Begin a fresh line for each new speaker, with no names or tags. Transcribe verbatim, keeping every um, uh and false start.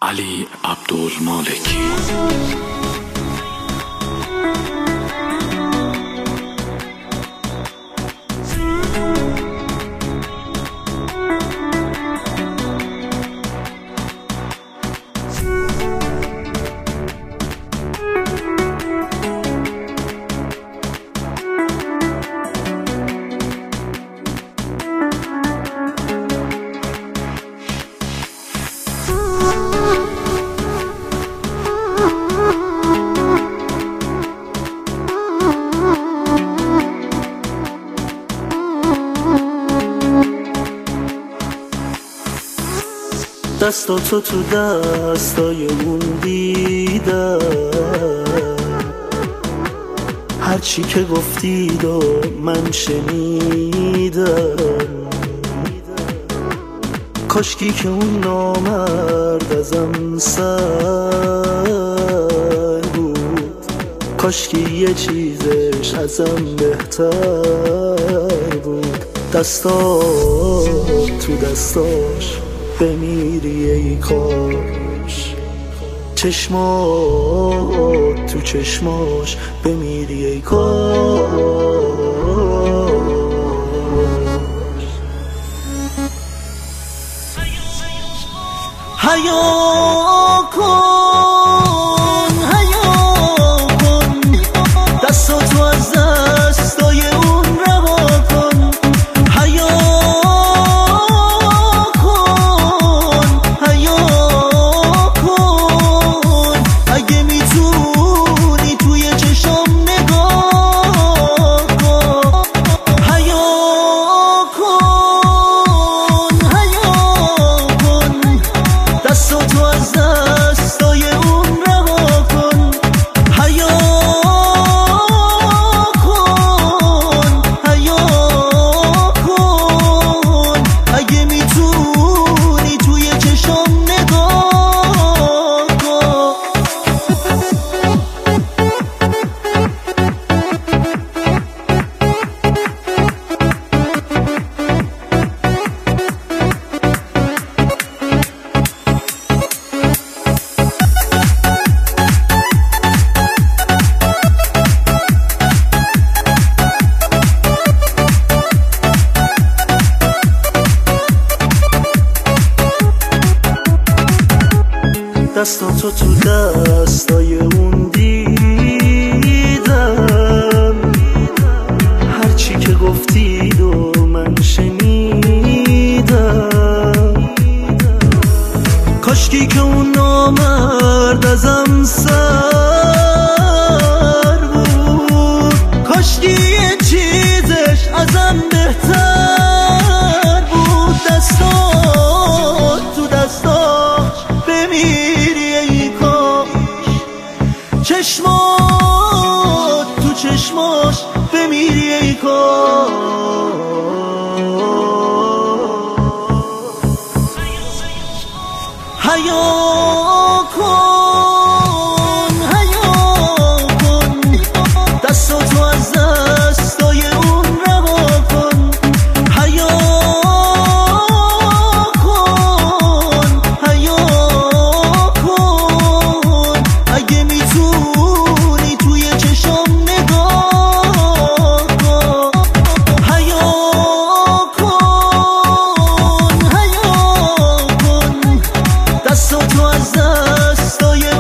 علی عبدالمالکی.
دستاتو تو دستای اون دیدم، هرچی که گفتید و من شنیدم. کاشکی که اون نامرد ازم سر بود، کاشکی یه چیزش ازم بهتر بود. دستات تو دستاش بمیری ای کاش، چشمات تو چشماش بمیری ای کاش. حیا کن حیا کن، دستاتو از دستای اون رها کن. حیا کن حیا کن، اگه میتونی توی چشام نگاه کن. حیا کن حیا کن، دستاتو از دستای اون رها کن. حیا کن حیا کن، اگه میتونی توی چشام نگاه کن. دستاتو تو دستای اون دیدم، هرچی که گفتید و من شنیدم. کاشکی که اون نامرد ازم سر بود، کاشکی یه چیزش ازم بهتر بود. دستات تو دستاش بمیری ای کاش، چشمات تو چشماش بمیری ای کاش. حیا کن حیا کن، دستاتو از دستای اون رها کن. حیا کن حیا کن، اگه میتونی توی چشام نگاه کن. حیا کن حیا کن، دستاتو از دستای